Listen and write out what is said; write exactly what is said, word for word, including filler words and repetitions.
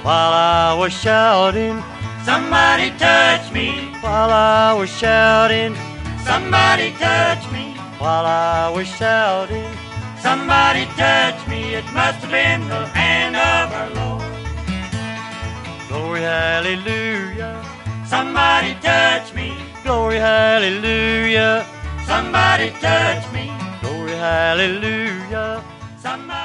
While I was shouting, somebody touched me. while I was shouting, Somebody touched me. while I was shouting. Somebody touched me. It must have been the hand of our Lord. Glory, hallelujah. Somebody touched me. Glory, hallelujah. Somebody touched me. Glory, hallelujah. Somebody